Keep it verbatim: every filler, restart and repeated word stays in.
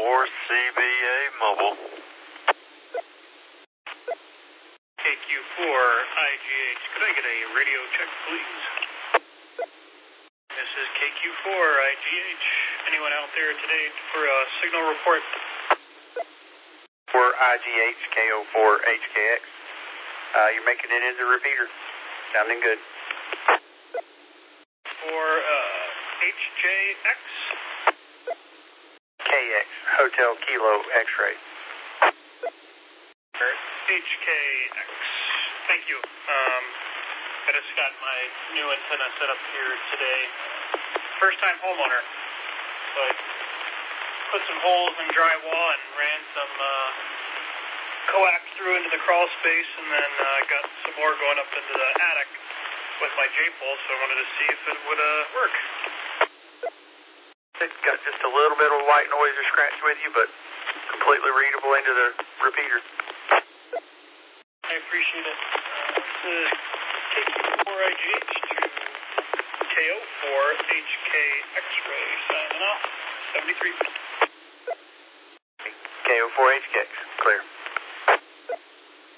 four C B A Mobile. K Q four I G H, could I get a radio check, please? This is K Q four I G H. Anyone out there today for a signal report? For I G H, K O four H K X. Uh, you're making it as a repeater. Sounding good. For uh, H J X? K X, Hotel Kilo X-ray. H K X. Thank you. Um, I just got my new antenna set up here today. First time homeowner. So I put some holes in drywall and ran some uh, coax through into the crawl space, and then uh, got some more going up into the attic with my J-pole, so I wanted to see if it would uh, work. It's got just a little bit of white noise or scratch with you, but completely readable into the repeater. I appreciate it. Uh, this is K Q four I G H to K O four H K X-ray signing off. seventy-three. K O four H K X, clear.